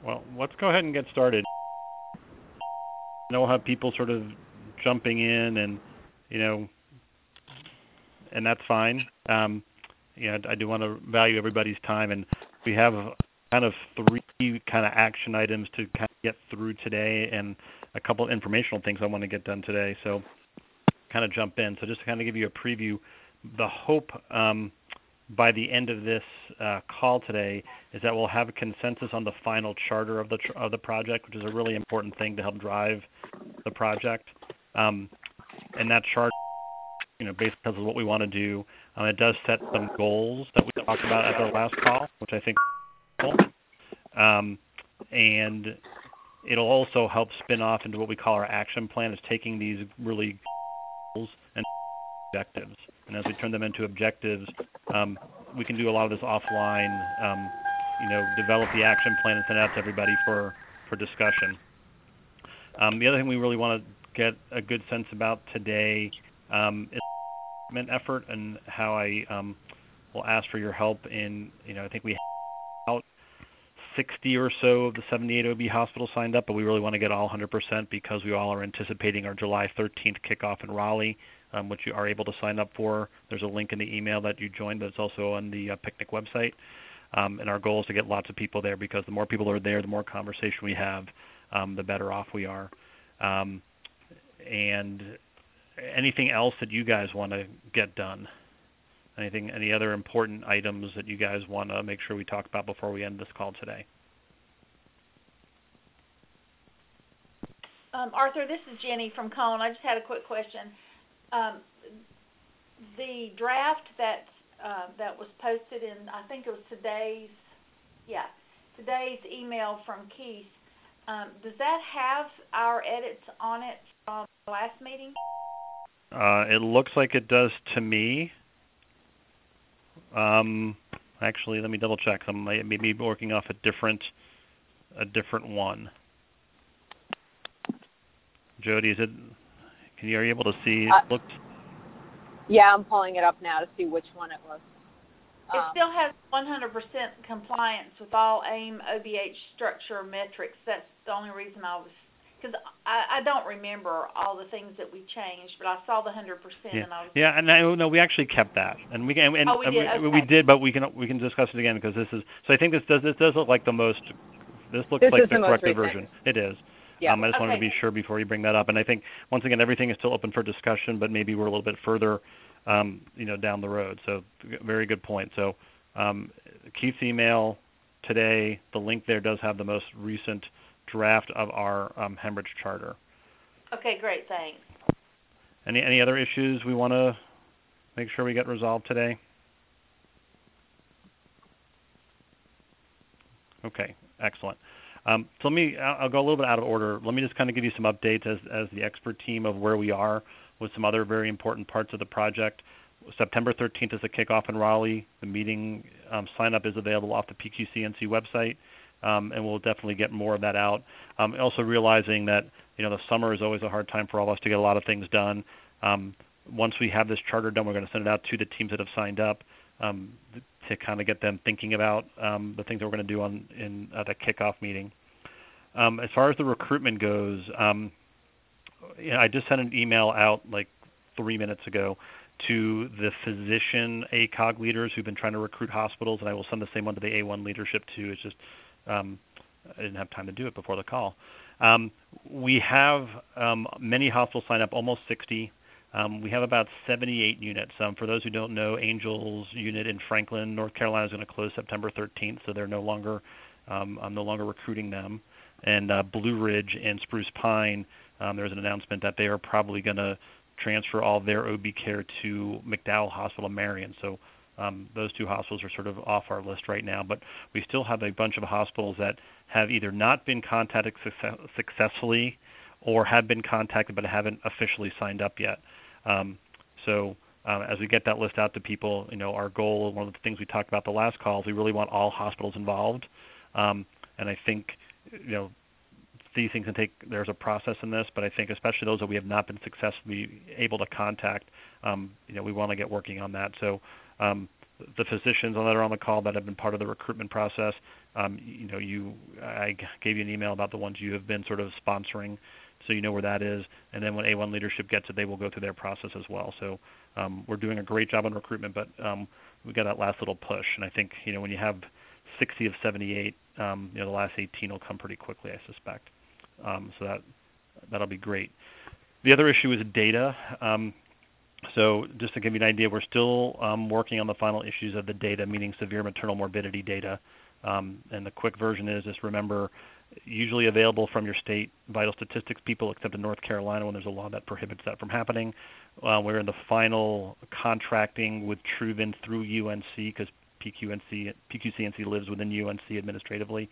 Well, let's go ahead and get started. We'll have people sort of jumping in, and and that's fine. I do want to value everybody's time, and we have kind of three kind of action items to kind of get through today, and a couple of informational things I want to get done today. So, kind of jump in. So, just to kind of give you a preview, the hope by the end of this call today is that we'll have a consensus on the final charter of the project, which is a really important thing to help drive the project. And that charter, basically tells us what we want to do. It does set some goals that we talked about at our last call, which I think is cool. And it'll also help spin off into what we call our action plan, is taking these really goals and objectives. And as we turn them into objectives, we can do a lot of this offline, develop the action plan and send it out to everybody for discussion. The other thing we really want to get a good sense about today is the effort, and how I will ask for your help in, I think we have about 60 or so of the 78 OB hospitals signed up, but we really want to get all 100% because we all are anticipating our July 13th kickoff in Raleigh, which you are able to sign up for. There's a link in the email that you joined, but it's also on the picnic website. And our goal is to get lots of people there, because the more people are there, the more conversation we have, the better off we are. And anything else that you guys want to get done? Any other important items that you guys want to make sure we talk about before we end this call today? Arthur, this is Jenny from Cone. I just had a quick question. The draft that was posted in, I think it was today's email from Keith, does that have our edits on it from the last meeting? It looks like it does to me. Actually, let me double check. I may be working off a different one. Jody, are you able to see? Yeah, I'm pulling it up now to see which one it was. It still has 100% compliance with all AIM OBH structure metrics. That's the only reason because I don't remember all the things that we changed, but I saw the 100%. Yeah. And I was. Yeah, and no, we actually kept that, and we did. Okay. We did, but we can discuss it again, because this is. So I think this does look like the most. This looks like the corrected version. It is. Yeah. I just wanted to be sure before you bring that up, and I think once again everything is still open for discussion, but maybe we're a little bit further, down the road. So very good point. So Keith's email today, the link there does have the most recent draft of our Hemorrhage charter. Okay, great, thanks. Any other issues we want to make sure we get resolved today? Okay, excellent. So I'll go a little bit out of order. Let me just kind of give you some updates as the expert team of where we are with some other very important parts of the project. September 13th is the kickoff in Raleigh. The meeting sign up is available off the PQCNC website, and we'll definitely get more of that out. Also realizing that the summer is always a hard time for all of us to get a lot of things done. Once we have this charter done, we're going to send it out to the teams that have signed up to kind of get them thinking about the things that we're going to do in the kickoff meeting. As far as the recruitment goes, I just sent an email out like 3 minutes ago to the physician ACOG leaders who've been trying to recruit hospitals, and I will send the same one to the A1 leadership too. It's just I didn't have time to do it before the call. We have many hospitals sign up, almost 60. We have about 78 units. For those who don't know, Angels unit in Franklin, North Carolina is going to close September 13th, so they're no longer I'm no longer recruiting them. And Blue Ridge and Spruce Pine, there's an announcement that they are probably going to transfer all their OB care to McDowell Hospital Marion. So those two hospitals are sort of off our list right now, but we still have a bunch of hospitals that have either not been contacted successfully or have been contacted but haven't officially signed up yet. So as we get that list out to people, our goal, one of the things we talked about the last call, is we really want all hospitals involved. And I think, these things there's a process in this, but I think especially those that we have not been successfully able to contact, we want to get working on that. So the physicians that are on the call that have been part of the recruitment process. I gave you an email about the ones you have been sort of sponsoring, so you know where that is. And then when A1 leadership gets it, they will go through their process as well. So we're doing a great job on recruitment, but we got that last little push. And I think when you have 60 of 78, the last 18 will come pretty quickly, I suspect. So that'll be great. The other issue is data. So just to give you an idea, we're still working on the final issues of the data, meaning severe maternal morbidity data. And the quick version is just remember, usually available from your state vital statistics people, except in North Carolina when there's a law that prohibits that from happening. We're in the final contracting with Truvin through UNC because PQCNC lives within UNC administratively.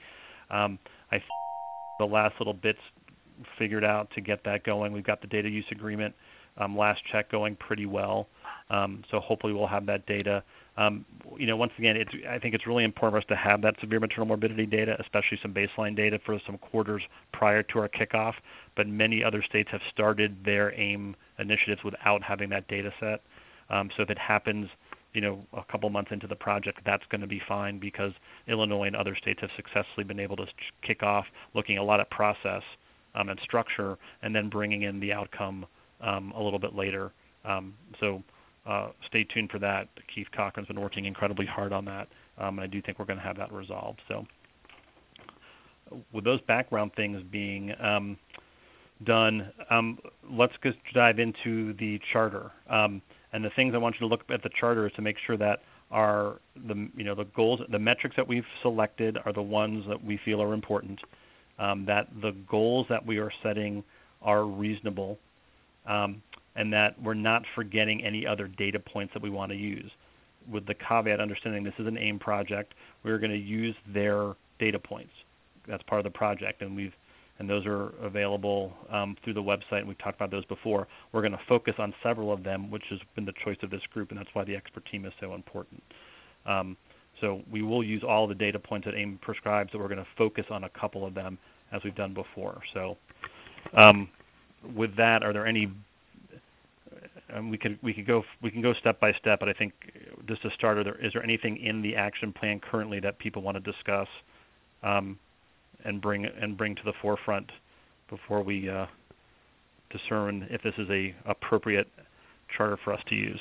The last little bits figured out to get that going. We've got the data use agreement last check going pretty well. So hopefully we'll have that data. Once again, I think it's really important for us to have that severe maternal morbidity data, especially some baseline data for some quarters prior to our kickoff. But many other states have started their AIM initiatives without having that data set. So if it happens, a couple months into the project, that's going to be fine because Illinois and other states have successfully been able to kick off looking a lot at process and structure and then bringing in the outcome a little bit later. So stay tuned for that. Keith Cochran's been working incredibly hard on that, and I do think we're going to have that resolved. So with those background things being done, let's just dive into the charter. And the things I want you to look at the charter is to make sure that the goals, the metrics that we've selected are the ones that we feel are important, that the goals that we are setting are reasonable, and that we're not forgetting any other data points that we want to use. With the caveat understanding this is an AIM project, we're going to use their data points. That's part of the project, and those are available through the website, and we've talked about those before. We're going to focus on several of them, which has been the choice of this group, and that's why the expert team is so important. So we will use all the data points that AIM prescribes, but we're going to focus on a couple of them as we've done before. So with that, are there any? We can go step by step, but I think just to start, is there anything in the action plan currently that people want to discuss and bring to the forefront before we discern if this is a appropriate charter for us to use?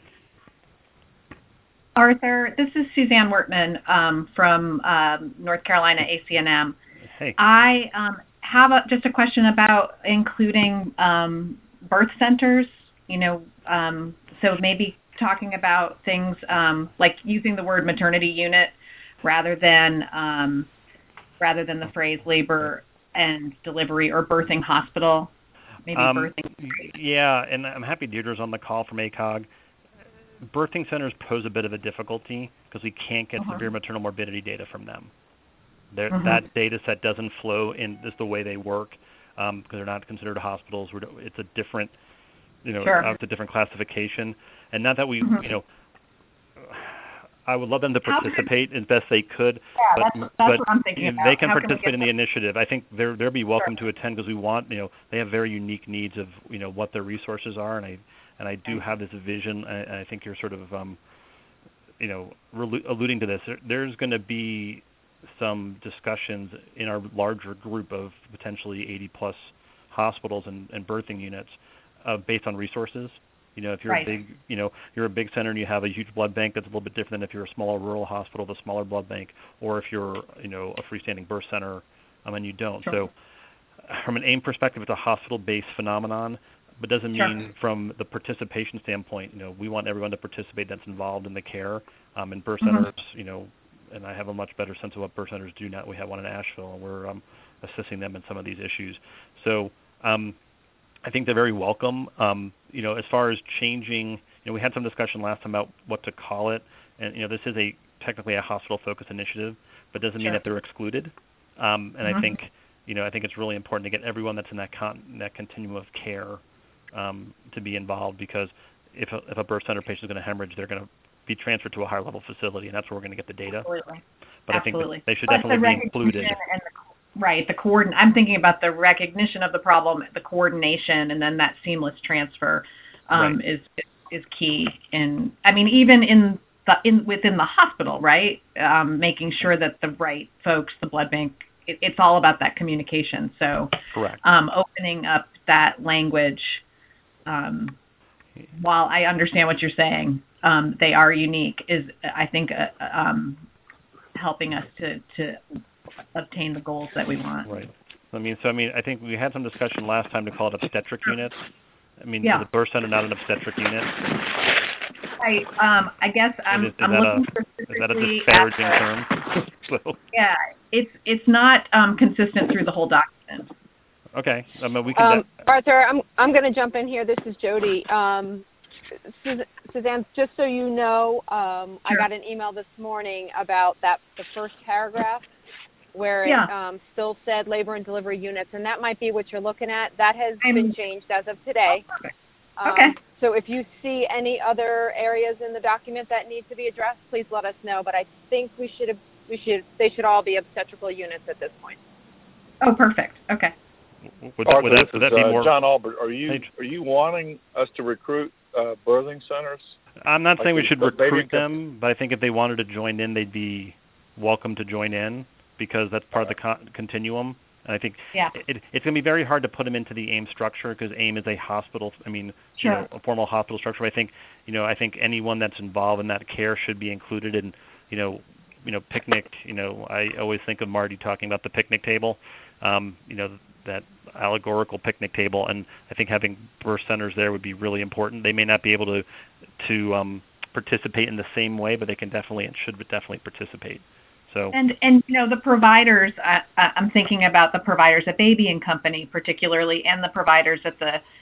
Arthur, this is Suzanne Wertman from North Carolina ACNM. Hey. I have just a question about including birth centers. So maybe talking about things like using the word maternity unit rather than the phrase labor and delivery or birthing hospital. Maybe birthing. Yeah, and I'm happy Deirdre's on the call from ACOG. Birthing centers pose a bit of a difficulty because we can't get severe maternal morbidity data from them. That data set doesn't flow in just the way they work because they're not considered hospitals. It's a different, it's a different classification. And not that we, I would love them to participate as best they could, that's what I'm thinking about. They can participate in the initiative. I think they'll be welcome to attend because we want, they have very unique needs of, what their resources are, and I do have this vision, and I think you're sort of, alluding to this. There's going to be some discussions in our larger group of potentially 80-plus hospitals and birthing units based on resources. If you're a big, you're a big center and you have a huge blood bank, that's a little bit different than if you're a smaller rural hospital with a smaller blood bank, or if you're, a freestanding birth center and you don't. Sure. So from an AIM perspective, it's a hospital-based phenomenon, but doesn't mean from the participation standpoint, we want everyone to participate that's involved in the care. In birth centers, and I have a much better sense of what birth centers do now. We have one in Asheville, and we're assisting them in some of these issues. So I think they're very welcome. As far as changing, we had some discussion last time about what to call it, and this is technically a hospital-focused initiative, but doesn't mean that they're excluded. And I think it's really important to get everyone that's in that continuum of care to be involved, because if a birth center patient is going to hemorrhage, they're going to be transferred to a higher level facility, and that's where we're going to get the data. Absolutely. But absolutely. I think they should definitely be included. I'm thinking about the recognition of the problem, the coordination, and then that seamless transfer is key. And I mean, even in within the hospital, right? Making sure that the right folks, the blood bank, it's all about that communication. So, Correct. Opening up that language, while I understand what you're saying, they are unique, is I think helping us to obtain the goals that we want. Right. I think we had some discussion last time to call it obstetric units. Yeah. Is a birth center not an obstetric unit? I guess I'm looking specifically is that a disparaging term? So. Yeah, it's not consistent through the whole document. Okay. We can. Arthur, I'm going to jump in here. This is Jody. Suzanne, just so you know, Sure. I got an email this morning about the first paragraph where it still said labor and delivery units, and that might be what you're looking at. That has been changed as of today. Oh, perfect. Okay. So if you see any other areas in the document that need to be addressed, please let us know. But I think they should all be obstetrical units at this point. Oh, perfect. Okay. Would that be more? John Albert, are you wanting us to recruit birthing centers? I'm not saying we should recruit them, but I think if they wanted to join in, they'd be welcome to join in because that's part of the continuum. And I think it's going to be very hard to put them into the AIM structure because AIM is a hospital. A formal hospital structure. I think anyone that's involved in that care should be included in, picnic. I always think of Marty talking about the picnic table. That allegorical picnic table, and I think having birth centers there would be really important. They may not be able to participate in the same way, but they can definitely and should definitely participate. So and the providers, I'm thinking about the providers at Baby and Company particularly, and the providers at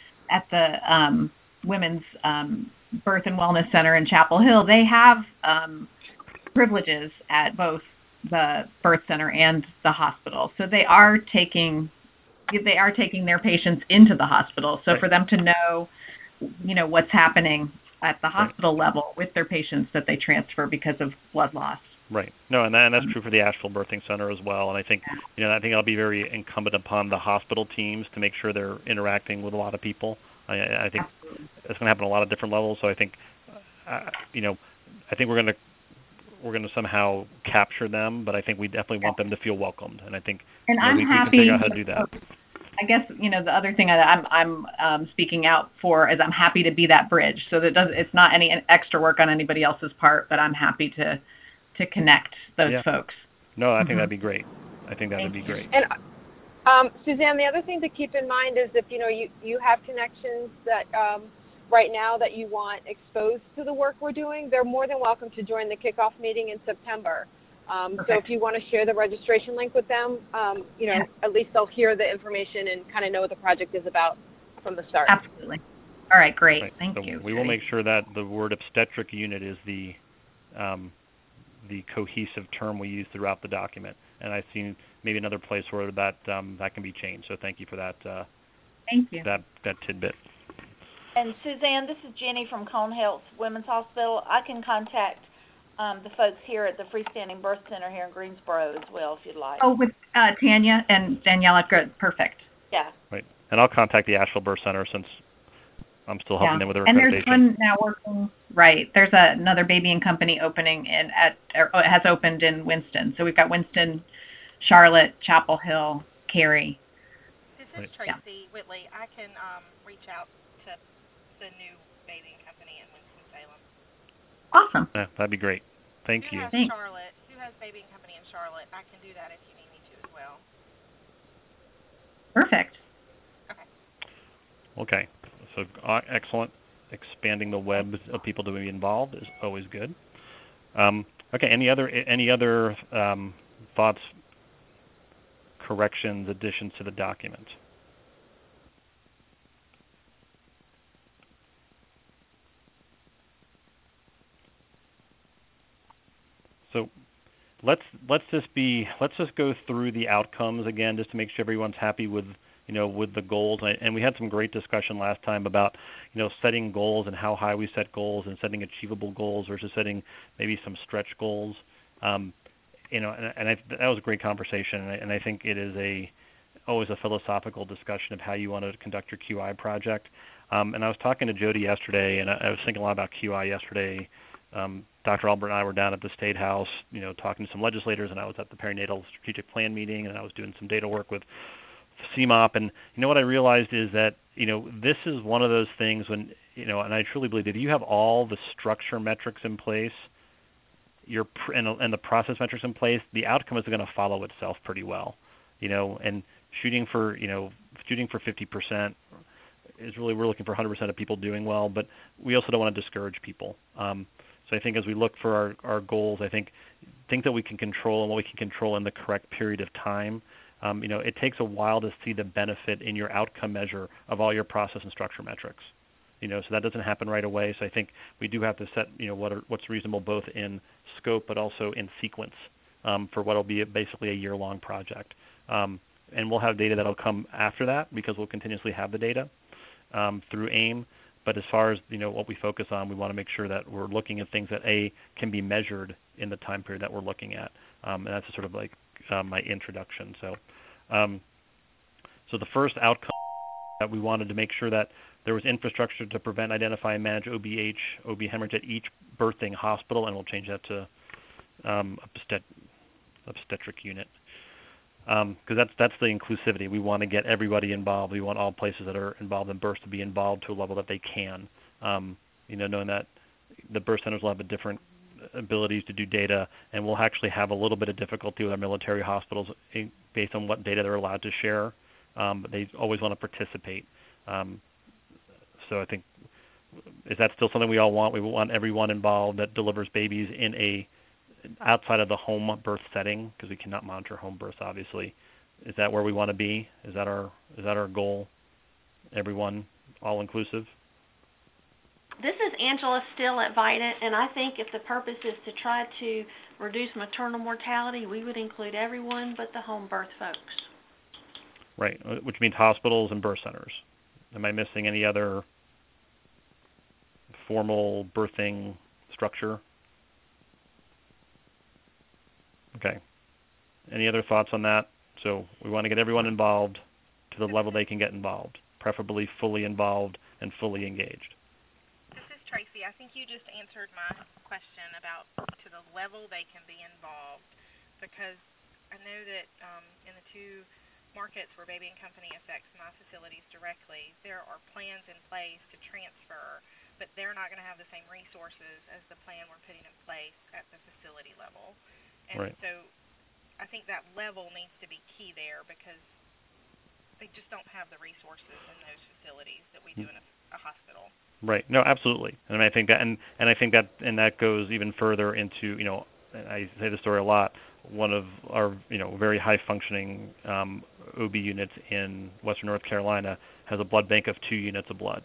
the Women's Birth and Wellness Center in Chapel Hill. They have privileges at both the birth center and the hospital, so they are taking their patients into the hospital. So for them to know, what's happening at the hospital level with their patients that they transfer because of blood loss. Right. No, and that's true for the Asheville Birthing Center as well. And I think, I think it'll be very incumbent upon the hospital teams to make sure they're interacting with a lot of people. I think it's going to happen on a lot of different levels. So I think, I think we're going to somehow capture them, but I think we definitely want them to feel welcomed. And I think I'm we happy can figure out how to do that. I guess the other thing I'm speaking out for is I'm happy to be that bridge. So that it's not any extra work on anybody else's part, but I'm happy to connect those folks. No, I think that'd be great. I think that would be great. And Suzanne, the other thing to keep in mind is if you have connections that right now that you want exposed to the work we're doing, they're more than welcome to join the kickoff meeting in September. So if you want to share the registration link with them, at least they'll hear the information and kind of know what the project is about from the start. Absolutely. All right, great. Right. Thank so you. We will make sure that the word obstetric unit is the cohesive term we use throughout the document. And I've seen maybe another place where that can be changed. So thank you for that. Thank you. That tidbit. And Suzanne, this is Jenny from Cone Health Women's Hospital. I can contact the folks here at the Freestanding Birth Center here in Greensboro as well, if you'd like. Oh, with Tanya and Daniela. Good. Perfect. Yeah. Right. And I'll contact the Asheville Birth Center since I'm still helping them with their accreditation. And there's one now working. Right. There's another Baby and Company opening it has opened in Winston. So we've got Winston, Charlotte, Chapel Hill, Cary. This is Tracy Whitley. I can reach out to the new Baby and Company in Winston-Salem. Awesome. Yeah, that'd be great. Thank you. Who has Baby and Company in Charlotte? I can do that if you need me to as well. Perfect. Okay. So excellent. Expanding the web of people to be involved is always good. Okay. Any other thoughts, corrections, additions to the document? So let's just go through the outcomes again, just to make sure everyone's happy with the goals. And we had some great discussion last time about setting goals and how high we set goals and setting achievable goals versus setting maybe some stretch goals. And that was a great conversation. And I think it is always a philosophical discussion of how you want to conduct your QI project. And I was talking to Jody yesterday, and I was thinking a lot about QI yesterday. Dr. Albert and I were down at the State House, talking to some legislators, and I was at the perinatal strategic plan meeting, and I was doing some data work with CMOP. And what I realized is that this is one of those things when and I truly believe that if you have all the structure metrics in place, and the process metrics in place, the outcome is going to follow itself pretty well. And shooting for 50% is really, we're looking for 100% of people doing well, but we also don't want to discourage people. So I think as we look for our goals, I think things that we can control and what we can control in the correct period of time. It takes a while to see the benefit in your outcome measure of all your process and structure metrics. So that doesn't happen right away. So I think we do have to set, what's reasonable both in scope but also in sequence for what will be basically a year-long project. And we'll have data that will come after that because we'll continuously have the data through AIM. But as far as what we focus on, we want to make sure that we're looking at things that can be measured in the time period that we're looking at. And that's sort of like my introduction. So the first outcome that we wanted to make sure that there was infrastructure to prevent, identify, and manage OB hemorrhage at each birthing hospital, and we'll change that to obstetric unit. Because that's the inclusivity. We want to get everybody involved. We want all places that are involved in births to be involved to a level that they can. Knowing that the birth centers will have a different abilities to do data, and we'll actually have a little bit of difficulty with our military hospitals based on what data they're allowed to share. But they always want to participate. So I think, is that still something we all want? We want everyone involved that delivers babies in outside of the home birth setting, because we cannot monitor home births, obviously. Is that where we want to be? Is that our goal? Everyone, all inclusive? This is Angela Still at Vidant, and I think if the purpose is to try to reduce maternal mortality, we would include everyone but the home birth folks. Right, which means hospitals and birth centers. Am I missing any other formal birthing structure? Okay. Any other thoughts on that? So we want to get everyone involved to the level they can get involved, preferably fully involved and fully engaged. This is Tracy. I think you just answered my question about to the level they can be involved, because I know that in the two markets where Baby & Company affects my facilities directly, there are plans in place to transfer, but they're not going to have the same resources as the plan we're putting in place at the facility level. And right. So I think that level needs to be key there, because they just don't have the resources in those facilities that we do in a hospital. Right. No, absolutely. And I think that, and I think that, and that goes even further into, I say the story a lot. One of our, very high functioning OB units in Western North Carolina has a blood bank of 2 units of blood.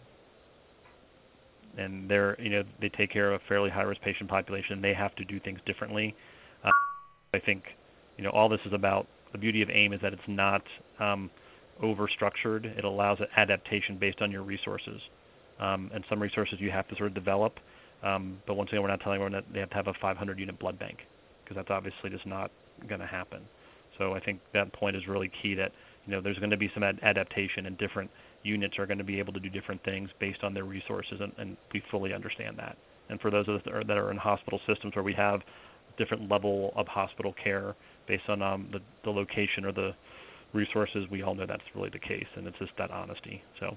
And they take care of a fairly high-risk patient population. They have to do things differently. I think, all this is about, the beauty of AIM is that it's not over-structured. It allows adaptation based on your resources. And some resources you have to sort of develop. But once again, we're not telling them that they have to have a 500-unit blood bank, because that's obviously just not going to happen. So I think that point is really key, that there's going to be some adaptation, and different units are going to be able to do different things based on their resources, and we fully understand that. And for those of us that are in hospital systems where we have different level of hospital care based on the location or the resources, we all know that's really the case, and it's just that honesty. So.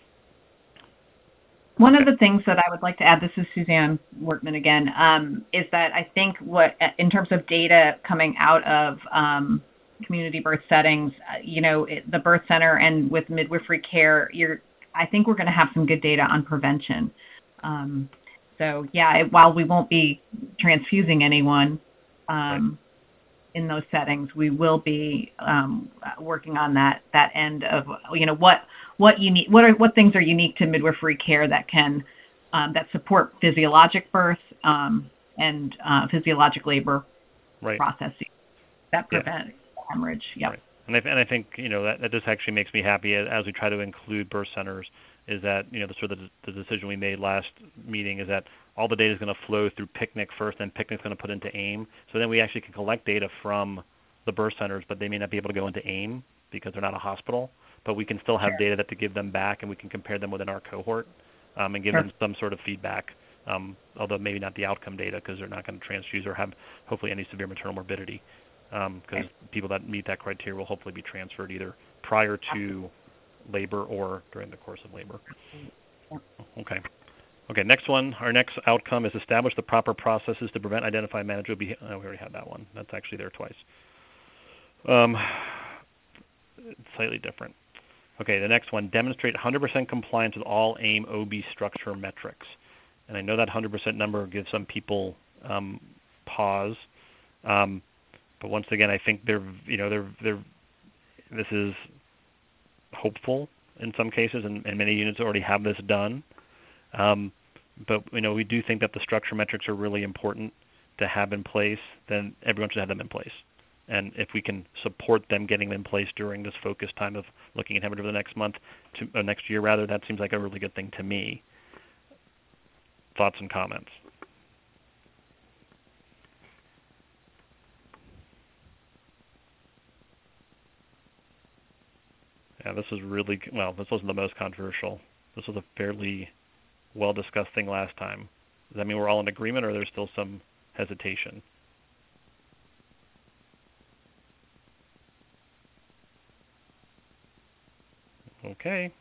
One of the things that I would like to add, this is Suzanne Wortman again, is that I think in terms of data coming out of community birth settings, the birth center and with midwifery care, I think we're going to have some good data on prevention. So yeah, while we won't be transfusing anyone in those settings, we will be working on that end of what things are unique to midwifery care that can that support physiologic birth and physiologic labor processes that prevent hemorrhage. Yep. Right. And I think that just actually makes me happy as we try to include birth centers, is that the decision we made last meeting is that all the data is going to flow through PICNIC first, and PICNIC's going to put into AIM. So then we actually can collect data from the birth centers, but they may not be able to go into AIM because they're not a hospital. But we can still have data to give them back, and we can compare them within our cohort and give them some sort of feedback although maybe not the outcome data because they're not going to transfuse or have hopefully any severe maternal morbidity, because people that meet that criteria will hopefully be transferred either prior to labor or during the course of labor. Okay. Okay, next one. Our next outcome is establish the proper processes to prevent, identify, manage OB. We already had that one. That's actually there twice. It's slightly different. Okay, the next one. Demonstrate 100% compliance with all AIM OB structure metrics. And I know that 100% number gives some people pause. But once again, I think this is hopeful in some cases, and many units already have this done. But we do think that the structure metrics are really important to have in place. Then everyone should have them in place. And if we can support them getting them in place during this focus time of looking at hemorrhage over the next month, next year rather, that seems like a really good thing to me. Thoughts and comments? Yeah, this was really, well, this wasn't the most controversial. This was a fairly well-discussed thing last time. Does that mean we're all in agreement, or there's still some hesitation? Okay.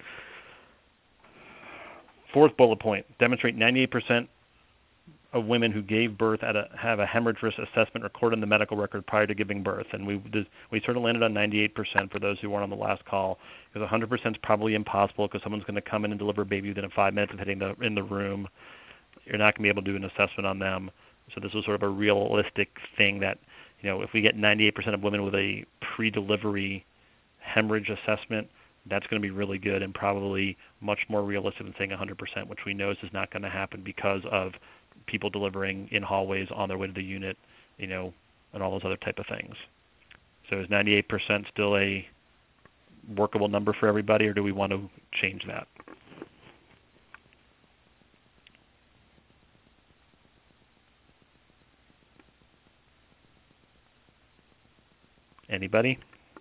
Fourth bullet point, demonstrate 98% of women who gave birth have a hemorrhage risk assessment recorded in the medical record prior to giving birth. And we sort of landed on 98% for those who weren't on the last call, because 100% is probably impossible because someone's going to come in and deliver a baby within 5 minutes of hitting in the room. You're not going to be able to do an assessment on them. So this was sort of a realistic thing that, if we get 98% of women with a pre-delivery hemorrhage assessment, that's going to be really good and probably much more realistic than saying 100%, which we know is not going to happen because of people delivering in hallways on their way to the unit, and all those other type of things. So is 98% still a workable number for everybody, or do we want to change that? Anybody?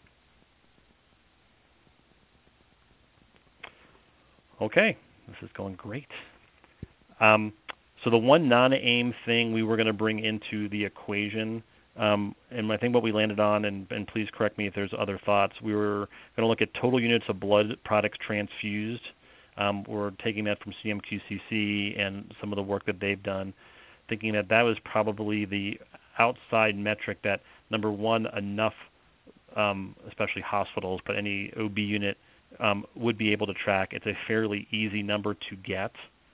Okay, this is going great. So the one non-AIM thing we were going to bring into the equation, and I think what we landed on, and please correct me if there's other thoughts, we were going to look at total units of blood products transfused. We're taking that from CMQCC and some of the work that they've done, thinking that was probably the outside metric that, number one, enough, especially hospitals, but any OB unit would be able to track. It's a fairly easy number to get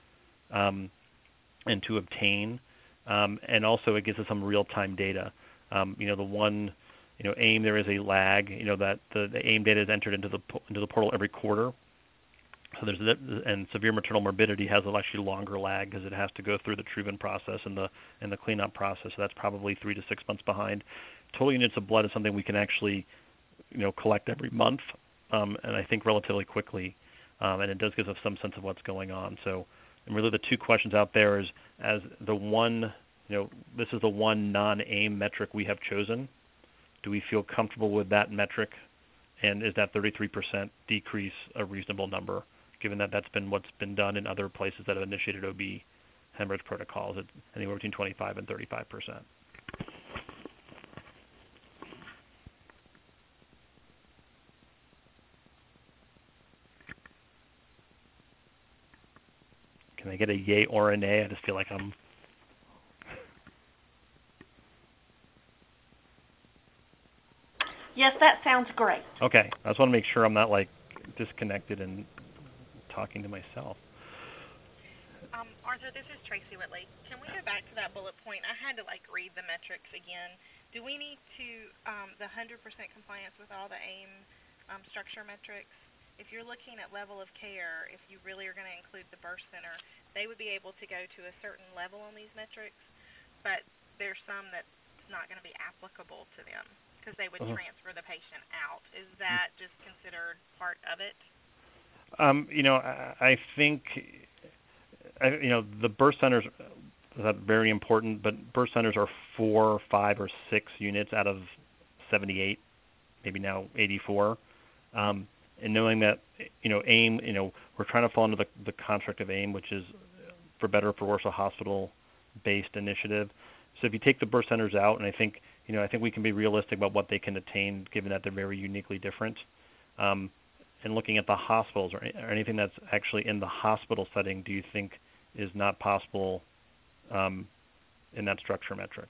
and to obtain, and also it gives us some real-time data. The one, AIM, there is a lag. That the AIM data is entered into the portal every quarter. So and severe maternal morbidity has actually longer lag because it has to go through the Truven process and the cleanup process. So that's probably 3 to 6 months behind. Total units of blood is something we can actually, collect every month, and I think relatively quickly, and it does give us some sense of what's going on. So, and really the two questions out there is, as the one, this is the one non-AIM metric we have chosen. Do we feel comfortable with that metric? And is that 33% decrease a reasonable number, given that that's been what's been done in other places that have initiated OB hemorrhage protocols at anywhere between 25 and 35%? Can I get a yay or a nay? I just feel like I'm... Yes, that sounds great. Okay. I just want to make sure I'm not, disconnected and talking to myself. Arthur, this is Tracy Whitley. Can we go back to that bullet point? I had to, read the metrics again. Do we need to, the 100% compliance with all the AIM structure metrics? If you're looking at level of care, if you really are going to include the birth center, they would be able to go to a certain level on these metrics, but there's some that's not going to be applicable to them because they would transfer the patient out. Is that just considered part of it? I think, the birth centers are very important, but birth centers are 4, 5, or 6 units out of 78, maybe now 84. And knowing that, AIM, we're trying to fall into the construct of AIM, which is for better or for worse a hospital-based initiative. So if you take the birth centers out, and I think we can be realistic about what they can attain, given that they're very uniquely different. And looking at the hospitals or anything that's actually in the hospital setting, do you think is not possible in that structure metric?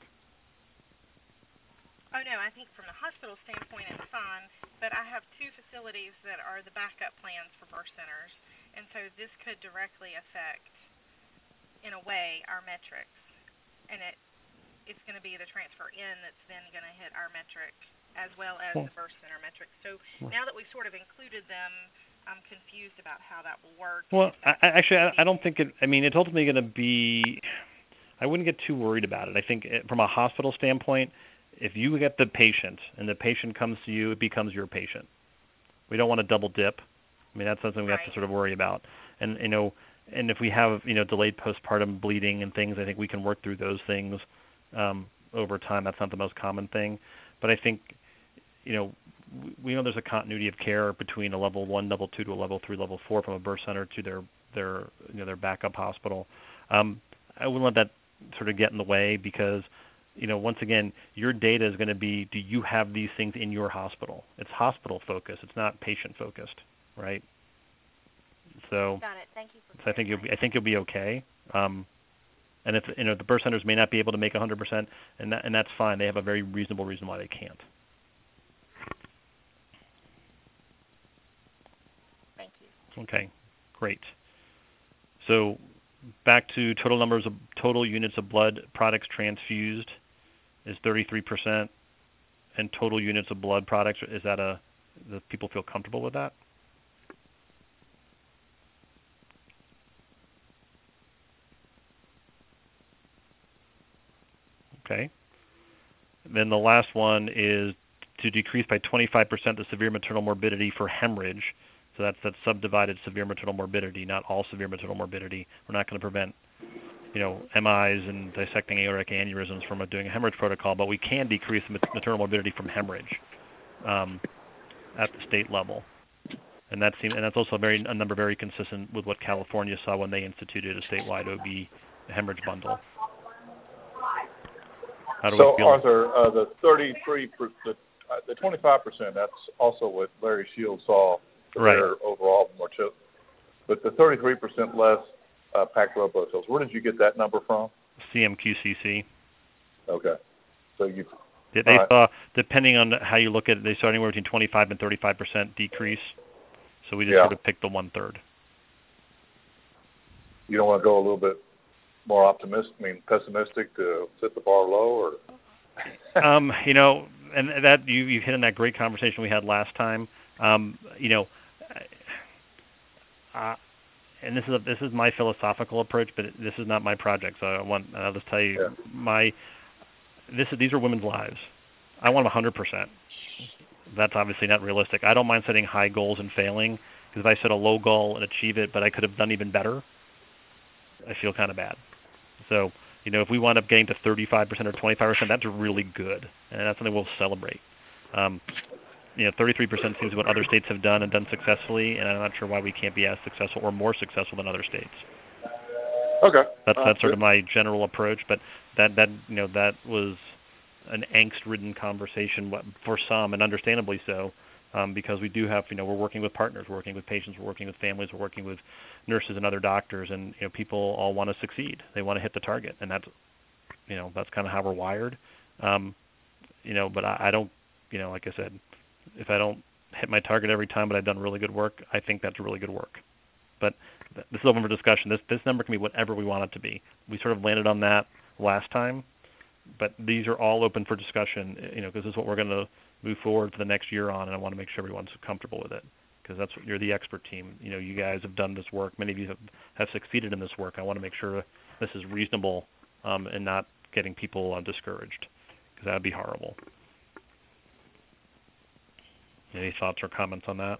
Oh, no, I think from the hospital standpoint it's fine, but I have 2 facilities that are the backup plans for birth centers, and so this could directly affect, in a way, our metrics. And it's going to be the transfer in that's then going to hit our metric as well as the birth center metric. So now that we've sort of included them, I'm confused about how that will work. Well, I don't think it. I mean, it's ultimately going to be. I wouldn't get too worried about it. I think from a hospital standpoint, if you get the patient and the patient comes to you, it becomes your patient. We don't want to double dip. I mean, that's something we have to sort of worry about. And and if we have delayed postpartum bleeding and things, I think we can work through those things over time. That's not the most common thing, but I think we know there's a continuity of care between a level 1, level 2 to a level 3, level 4 from a birth center to their backup hospital. I wouldn't let that sort of get in the way because once again, your data is going to be, do you have these things in your hospital? It's hospital focused. It's not patient focused, right? So, got it. Thank you so I think you'll be okay. And if the birth centers may not be able to make 100%, and that's fine. They have a very reasonable reason why they can't. Thank you. Okay, great. So back to total units of blood products transfused is 33%, and total units of blood products, is that do people feel comfortable with that? Okay. Then the last one is to decrease by 25% the severe maternal morbidity for hemorrhage. So that's subdivided severe maternal morbidity, not all severe maternal morbidity. We're not going to prevent, MIs and dissecting aortic aneurysms from doing a hemorrhage protocol, but we can decrease the maternal morbidity from hemorrhage at the state level. And that's also a number very consistent with what California saw when they instituted a statewide OB hemorrhage bundle. So, Arthur, the 25%, that's also what Larry Shields saw for their overall mortality. But the 33% less packed red blood cells, where did you get that number from? CMQCC. Okay. So they saw, depending on how you look at it, they saw anywhere between 25 and 35% decrease. So we just sort of picked the 1/3. You don't want to go a little bit more pessimistic to set the bar low, or? And that you hit on that great conversation we had last time. And this is my philosophical approach, but this is not my project. So I'll just tell you, these are women's lives. I want 100%. That's obviously not realistic. I don't mind setting high goals and failing, because if I set a low goal and achieve it, but I could have done even better, I feel kind of bad. So, if we wind up getting to 35% or 25%, that's really good, and that's something we'll celebrate. 33% seems what other states have done and done successfully, and I'm not sure why we can't be as successful or more successful than other states. Okay. That's sort of my general approach, but that was an angst-ridden conversation for some, and understandably so, because we do have, we're working with partners, we're working with patients, we're working with families, we're working with nurses and other doctors, and people all want to succeed. They want to hit the target, and that's kind of how we're wired. But I don't, like I said, if I don't hit my target every time, but I've done really good work, I think that's really good work. But this is open for discussion. This number can be whatever we want it to be. We sort of landed on that last time, but these are all open for discussion, because this is what we're going to move forward for the next year on, and I want to make sure everyone's comfortable with it, because that's what you're the expert team. You guys have done this work. Many of you have succeeded in this work. I want to make sure this is reasonable and not getting people discouraged, because that would be horrible. Any thoughts or comments on that?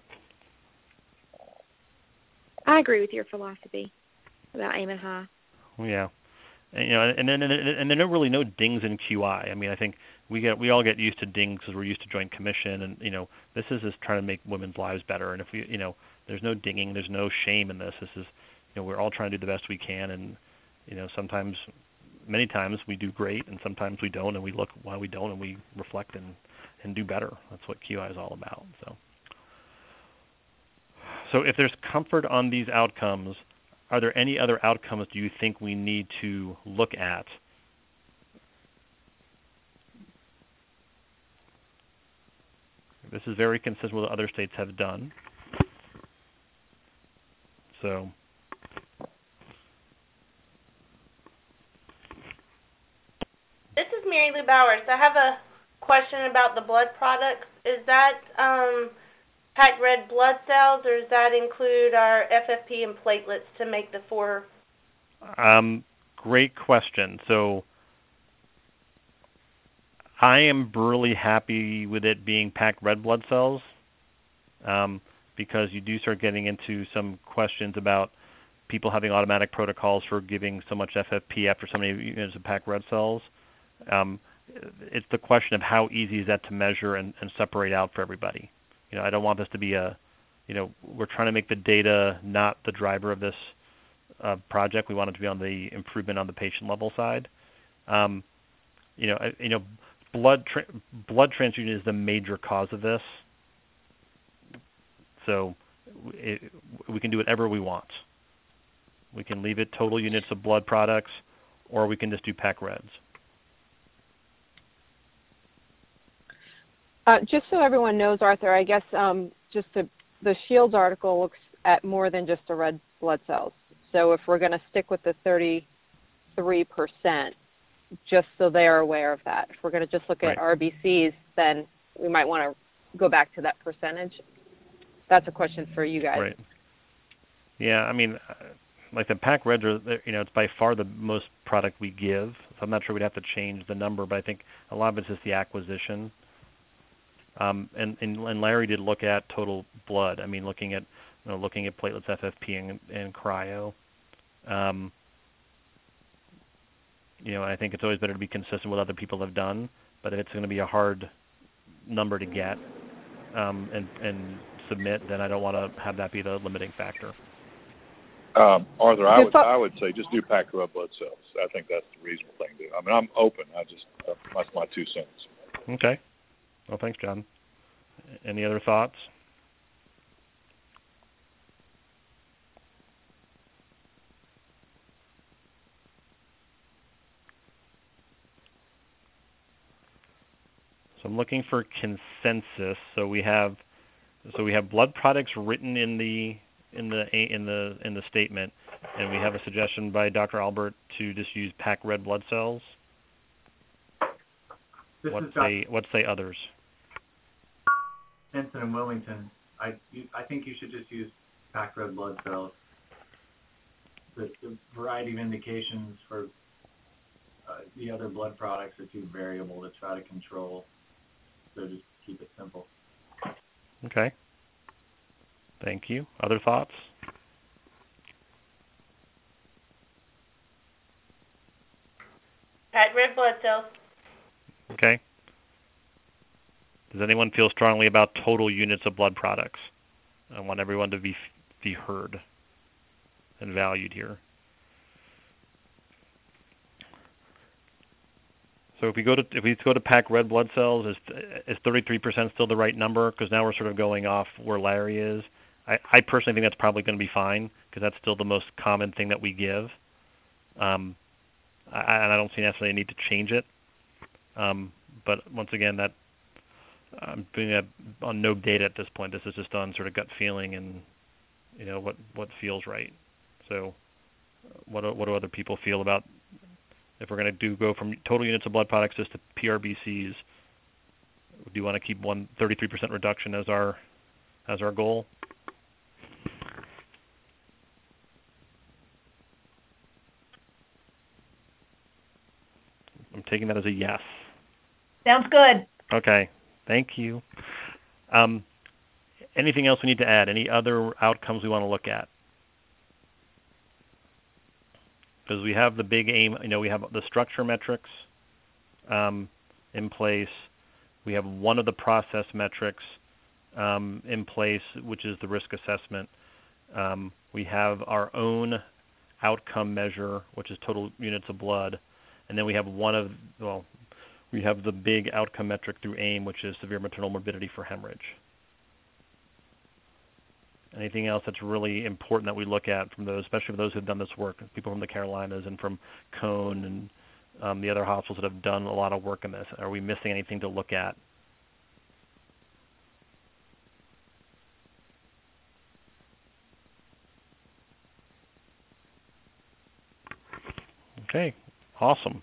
I agree with your philosophy about aiming high. Yeah, and there are really no dings in QI. I mean, I think we all get used to dings because we're used to Joint Commission, and this is just trying to make women's lives better. And if we, there's no dinging, there's no shame in this. This is, we're all trying to do the best we can, and sometimes, many times we do great, and sometimes we don't, and we look why we don't, and we reflect and do better. That's what QI is all about. So if there's comfort on these outcomes, are there any other outcomes do you think we need to look at? This is very consistent with what other states have done. So this is Mary Lou Bowers. I have a question about the blood products. Is that packed red blood cells, or does that include our FFP and platelets to make the 4? Great question. So I am really happy with it being packed red blood cells, because you do start getting into some questions about people having automatic protocols for giving so much FFP after so many units of packed red cells. It's the question of how easy is that to measure and separate out for everybody. I don't want this to be we're trying to make the data not the driver of this project. We want it to be on the improvement on the patient level side. Blood transfusion is the major cause of this. So we can do whatever we want. We can leave it total units of blood products, or we can just do pack reds. Just so everyone knows, Arthur, I guess the Shields article looks at more than just the red blood cells. So if we're going to stick with the 33%, just so they are aware of that. If we're going to just look at RBCs, then we might want to go back to that percentage. That's a question for you guys. Right. Yeah, I mean, like the pack reds are, it's by far the most product we give. So I'm not sure we'd have to change the number, but I think a lot of it's just the acquisition. And Larry did look at total blood. I mean, looking at platelets, FFP, and cryo. I think it's always better to be consistent with what other people have done. But if it's going to be a hard number to get and submit, then I don't want to have that be the limiting factor. Arthur, I would say just do packed red blood cells. I think that's the reasonable thing to do. I mean, I'm open. That's my 2 cents. Okay. Well, thanks, John. Any other thoughts? So I'm looking for consensus. So we have blood products written in the statement, and we have a suggestion by Dr. Albert to just use packed red blood cells. What say others? Henson and Wilmington. I think you should just use packed red blood cells. The variety of indications for the other blood products are too variable to try to control. So just keep it simple. Okay. Thank you. Other thoughts? Packed red blood cells. Okay. Does anyone feel strongly about total units of blood products? I want everyone to be heard and valued here. So if we go to pack red blood cells, is 33% still the right number? Because now we're sort of going off where Larry is. I personally think that's probably going to be fine because that's still the most common thing that we give. And I don't see necessarily a need to change it. But once again, that I'm doing that on no data at this point. This is just on sort of gut feeling and what feels right. So what do other people feel about if we're going to go from total units of blood products just to PRBCs? Do you want to keep 33% reduction as our goal? I'm taking that as a yes. Sounds good. Okay. Thank you. Anything else we need to add? Any other outcomes we want to look at? Because we have the big aim, we have the structure metrics in place. We have one of the process metrics in place, which is the risk assessment. We have our own outcome measure, which is total units of blood, and then we have we have the big outcome metric through AIM, which is severe maternal morbidity for hemorrhage. Anything else that's really important that we look at from those, especially for those who have done this work, people from the Carolinas and from Cone and the other hospitals that have done a lot of work in this? Are we missing anything to look at? Okay, awesome.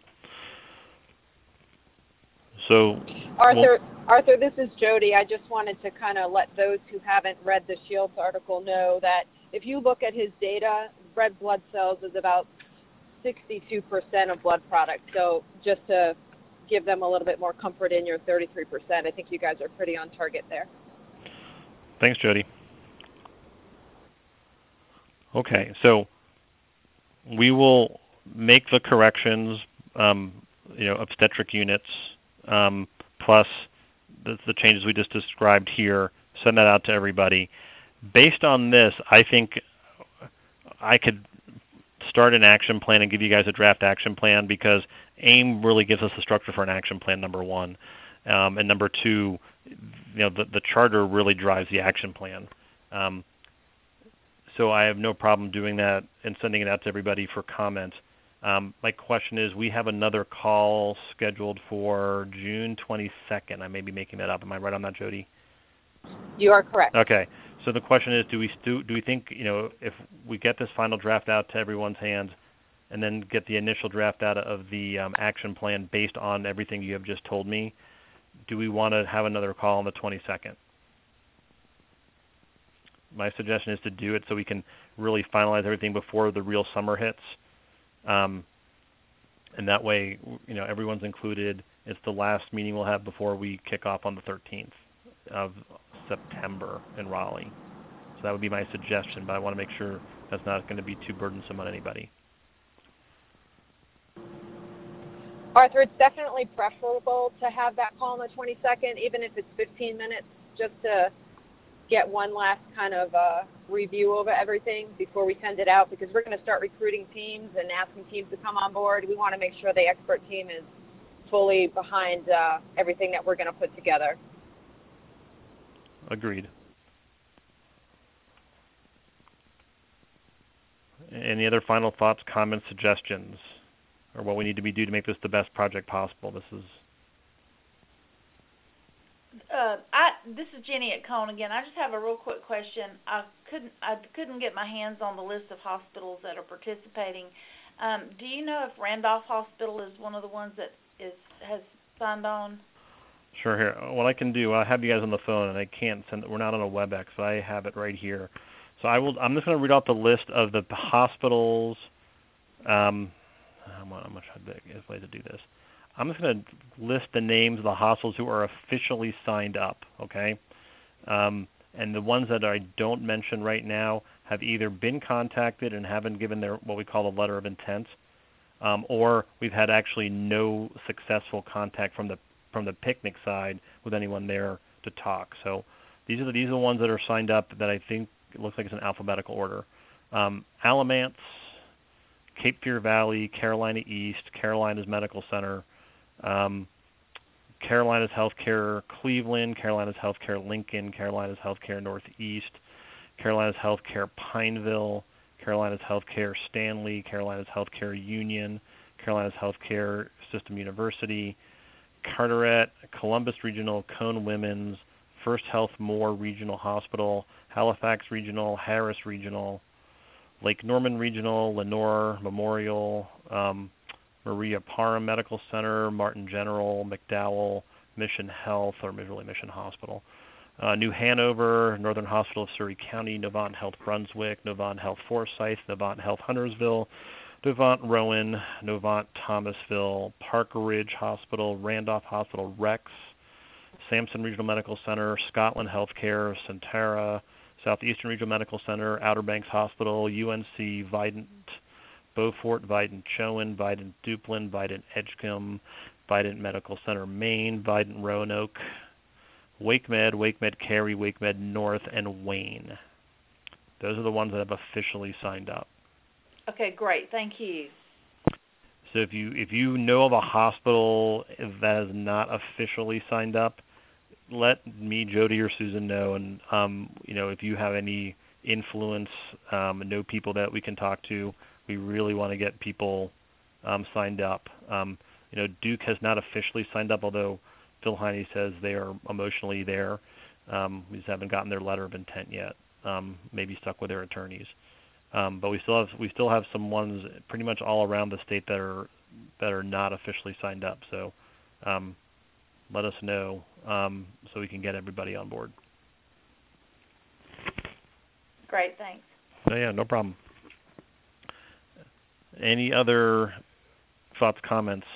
So, Arthur, this is Jody. I just wanted to kind of let those who haven't read the Shields article know that if you look at his data, red blood cells is about 62% of blood product. So just to give them a little bit more comfort in your 33%, I think you guys are pretty on target there. Thanks, Jody. Okay, so we will make the corrections, obstetric units, plus the changes we just described here, send that out to everybody. Based on this, I think I could start an action plan and give you guys a draft action plan, because AIM really gives us the structure for an action plan, number one. And number two, the charter really drives the action plan. So I have no problem doing that and sending it out to everybody for comment. My question is, we have another call scheduled for June 22nd. I may be making that up. Am I right on that, Jody? You are correct. Okay. So the question is, do we think, if we get this final draft out to everyone's hands and then get the initial draft out of the action plan based on everything you have just told me, do we want to have another call on the 22nd? My suggestion is to do it so we can really finalize everything before the real summer hits. And that way, everyone's included. It's the last meeting we'll have before we kick off on the 13th of September in Raleigh. So that would be my suggestion, but I want to make sure that's not going to be too burdensome on anybody. Arthur, it's definitely preferable to have that call on the 22nd, even if it's 15 minutes, just to get one last kind of review over everything before we send it out, because we're going to start recruiting teams and asking teams to come on board. We want to make sure the expert team is fully behind everything that we're going to put together. Agreed. Any other final thoughts, comments, suggestions, or what we need to do to make this the best project possible? This is Jenny at Cone again. I just have a real quick question. I couldn't get my hands on the list of hospitals that are participating. Do you know if Randolph Hospital is one of the ones that has signed on? Sure. Here, what I can do, I have you guys on the phone, and I can't send it. We're not on a WebEx, but I have it right here. So I'm just going to read out the list of the hospitals. How much best way to do this? I'm just going to list the names of the hospitals who are officially signed up, okay? And the ones that I don't mention right now have either been contacted and haven't given their what we call a letter of intent, or we've had actually no successful contact from the picnic side with anyone there to talk. So these are the ones that are signed up that I think it looks like it's in alphabetical order. Alamance, Cape Fear Valley, Carolina East, Carolinas Medical Center, Carolinas Healthcare Cleveland, Carolinas Healthcare Lincoln, Carolinas Healthcare Northeast, Carolinas Healthcare Pineville, Carolinas Healthcare Stanley, Carolinas Healthcare Union, Carolinas Healthcare System University, Carteret, Columbus Regional, Cone Women's, First Health Moore Regional Hospital, Halifax Regional, Harris Regional, Lake Norman Regional, Lenore Memorial, Maria Parham Medical Center, Martin General, McDowell, Mission Health, or really Mission Hospital, New Hanover, Northern Hospital of Surrey County, Novant Health Brunswick, Novant Health Forsyth, Novant Health Huntersville, Novant Rowan, Novant Thomasville, Park Ridge Hospital, Randolph Hospital Rex, Sampson Regional Medical Center, Scotland Healthcare, Centara, Southeastern Regional Medical Center, Outer Banks Hospital, UNC, Vidant, Beaufort, Vidant Chowan, Vidant Duplin, Vidant Edgecombe, Vidant Medical Center Maine, Vidant Roanoke, WakeMed, WakeMed Cary, WakeMed North, and Wayne. Those are the ones that have officially signed up. Okay, great. Thank you. So if you know of a hospital that is not officially signed up, let me, Jody, or Susan know. And if you have any influence, know people that we can talk to. We really want to get people signed up. Duke has not officially signed up, although Phil Heine says they are emotionally there. We just haven't gotten their letter of intent yet. Maybe stuck with their attorneys. But we still have some ones pretty much all around the state that are not officially signed up. So let us know so we can get everybody on board. Great, thanks. Oh, yeah, no problem. Any other thoughts, comments?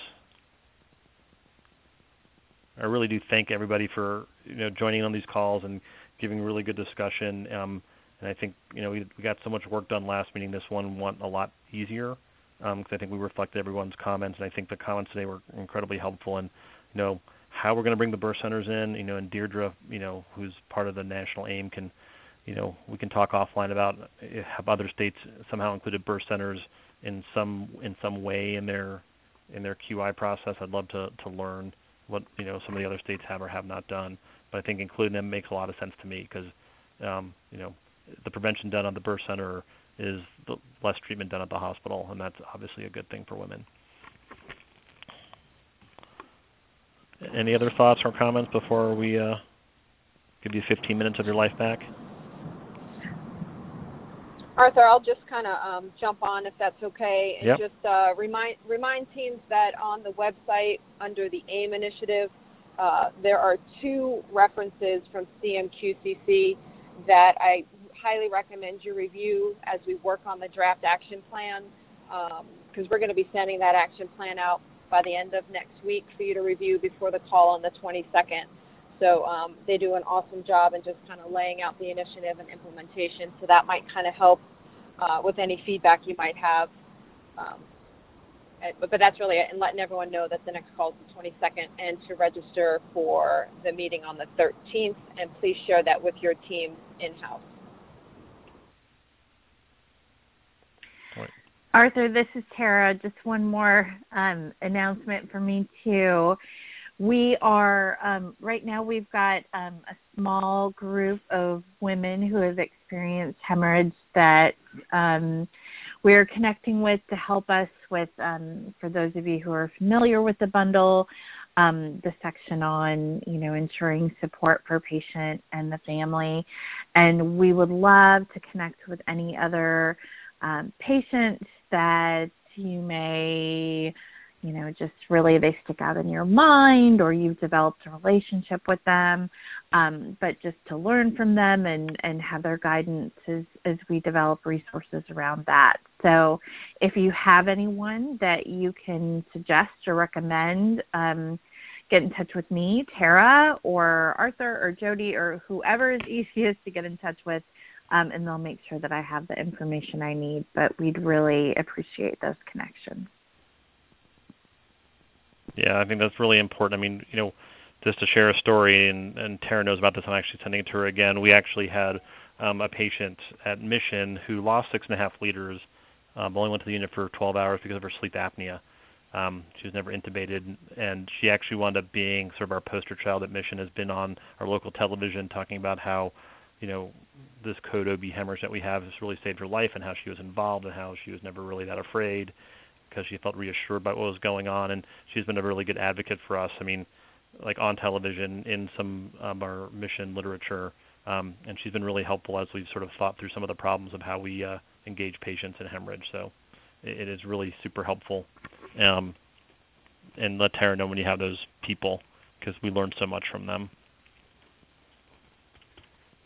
I really do thank everybody for joining on these calls and giving really good discussion. And I think we got so much work done last meeting. This one went a lot easier because I think we reflected everyone's comments, and I think the comments today were incredibly helpful. And how we're going to bring the birth centers in. And Deirdre, who's part of the national AIM, can we can talk offline about have other states somehow included birth centers in some way in their QI process. I'd love to learn what some of the other states have or have not done. But I think including them makes a lot of sense to me because the prevention done at the birth center is the less treatment done at the hospital, and that's obviously a good thing for women. Any other thoughts or comments before we give you 15 minutes of your life back? Arthur, I'll just kind of jump on if that's okay, and yep. just remind teams that on the website under the AIM initiative, there are 2 references from CMQCC that I highly recommend you review as we work on the draft action plan, because we're going to be sending that action plan out by the end of next week for you to review before the call on the 22nd. So they do an awesome job in just kind of laying out the initiative and implementation. So that might kind of help with any feedback you might have. But that's really it, and letting everyone know that the next call is the 22nd and to register for the meeting on the 13th. And please share that with your team in-house. Arthur, this is Tara. Just one more announcement for me too. We are, right now we've got a small group of women who have experienced hemorrhage that we're connecting with to help us with, for those of you who are familiar with the bundle, the section on, ensuring support for patient and the family. And we would love to connect with any other patients that you may, just really they stick out in your mind or you've developed a relationship with them, but just to learn from them and have their guidance as we develop resources around that. So if you have anyone that you can suggest or recommend, get in touch with me, Tara, or Arthur, or Jody, or whoever is easiest to get in touch with, and they'll make sure that I have the information I need. But we'd really appreciate those connections. Yeah, I think that's really important. I mean, just to share a story, and Tara knows about this, I'm actually sending it to her again. We actually had a patient at Mission who lost 6.5 liters, but only went to the unit for 12 hours because of her sleep apnea. She was never intubated, and she actually wound up being sort of our poster child at Mission, has been on our local television talking about how, this code OB hemorrhage that we have has really saved her life and how she was involved and how she was never really that afraid because she felt reassured by what was going on. And she's been a really good advocate for us. I mean, like on television, in some of our Mission literature, and she's been really helpful as we've sort of thought through some of the problems of how we engage patients in hemorrhage. So it is really super helpful. And let Tara know when you have those people because we learned so much from them.